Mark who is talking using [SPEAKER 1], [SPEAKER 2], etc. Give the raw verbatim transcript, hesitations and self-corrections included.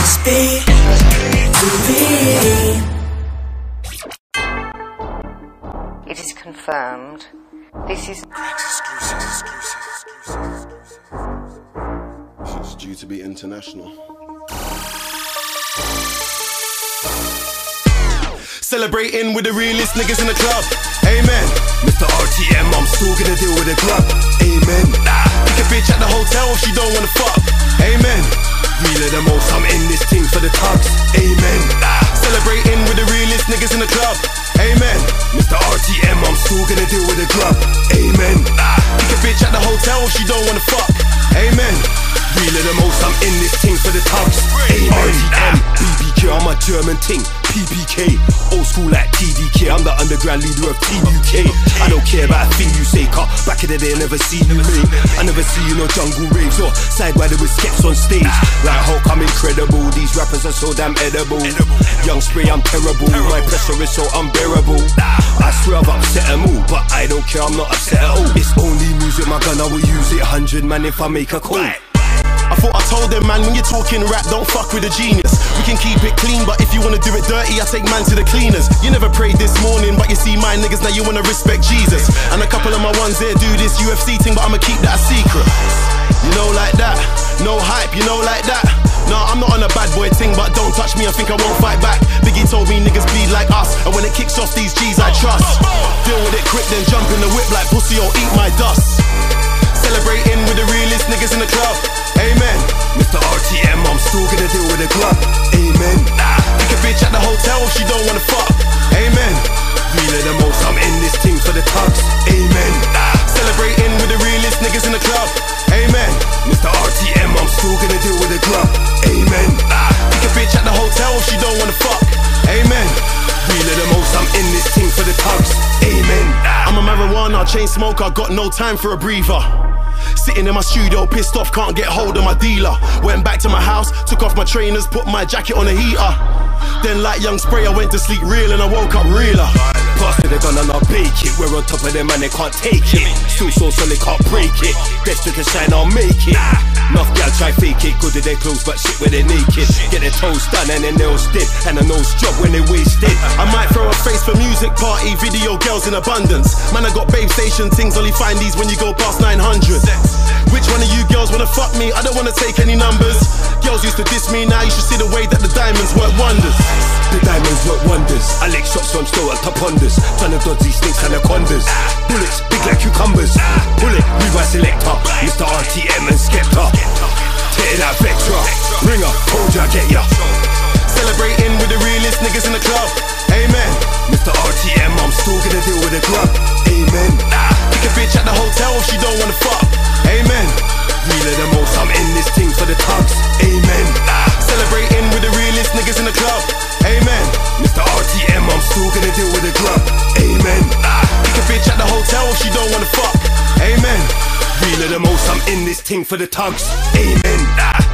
[SPEAKER 1] must be to be.
[SPEAKER 2] It is confirmed. This is
[SPEAKER 3] exclusive, exclusive, exclusive, exclusive. It's due to be international. Celebrating with the realest niggas in the club. Amen. Mister R T M, I'm still gonna deal with the club. Amen. Nah. Pick a bitch at the hotel if she don't wanna fuck. Amen. Realer the most, I'm in this thing for the tugs. Amen. Nah. Celebrating with the realest niggas in the club. Amen. Mister R T M, I'm still gonna deal with the club. Amen. Nah. Pick a bitch at the hotel if she don't wanna fuck. Amen. Realer the most, I'm in this thing for the tugs. Amen. R T M, B B K, I'm a German ting. P P K, old school like T D K. I'm the underground leader of Team U K. I don't care about a thing you say, car. Back in the day, I never see you mate. I never see you no jungle raves or sidewinder with skets on stage. Like Hulk, I'm incredible. These rappers are so damn edible. Young Spray, I'm terrible. My pressure is so unbearable. I swear I've upset them all, but I don't care, I'm not upset at all. It's only music, my gun, I will use it. Hundred man if I make a call. I thought I told them, man, when you're talking rap, don't fuck with a genius. We can keep it clean, but if you wanna do it dirty, I take man to the cleaners. You never prayed this morning, but you see my niggas, now you wanna respect Jesus. And a couple of my ones there do this U F C thing, but I'ma keep that a secret. You know like that, no hype, you know like that. Nah, I'm not on a bad boy thing, but don't touch me, I think I won't fight back. Biggie told me niggas bleed like us, and when it kicks off these G's I trust. Deal with it quick, then jump in the whip like pussy or eat my dust. Celebrating with the realest niggas in the club. Amen. Mister R T M, I'm still gonna deal with the club. Amen. Nah. Pick a bitch at the hotel if she don't wanna fuck. Amen. Realer the most, I'm in this thing for the tugs. Amen. Nah. Celebrating with the realest niggas in the club. Amen. Mister R T M, I'm still gonna deal with the club. Amen. Nah. Pick a bitch at the hotel if she don't wanna fuck. Amen. Realer the most, I'm in this thing for the tugs. Amen. Nah. I'm a marijuana chain smoker, got no time for a breather. Sitting in my studio, pissed off, can't get hold of my dealer. Went back to my house, took off my trainers, put my jacket on the heater. Then like Young Spray, I went to sleep real and I woke up realer. Pass me the gun and I'll bake it. We're on top of them and they can't take it. Still so solid, can't break it. Destined to shine, I'll make it. Enough gal try fake it, good at their clothes but shit when they're naked. Get their toes done and their nails did, and a nose job when they wasted. I might throw a face for music party, video girls in abundance. Man, I got babe station things, only find these when you go past nine hundred. Which one of you girls wanna fuck me? I don't wanna take any numbers. Girls used to diss me, now you should see the way that the diamonds work wonders. The diamonds work wonders. I lick shots so I'm still at top unders. Trying to dodge these snakes and anacondas. Bullets big like cucumbers. Bullet, rewind selector. Mister R T M and Skepta. Tear that Vectra. Ringer, hold ya, get ya. Celebrating with the realest niggas in the club. Amen. Mister R T M, I'm still gonna deal with the club. Amen. Pick a bitch at the hotel if she don't wanna fuck. Amen. Realer the most, I'm in this thing for the tugs. Amen. Celebrating with the realest niggas in the club. Amen. Mister R T M, I'm still gonna deal with the club. Amen. Pick a bitch at the hotel if she don't wanna fuck. Amen. Realer the most, I'm in this thing for the tugs. Amen.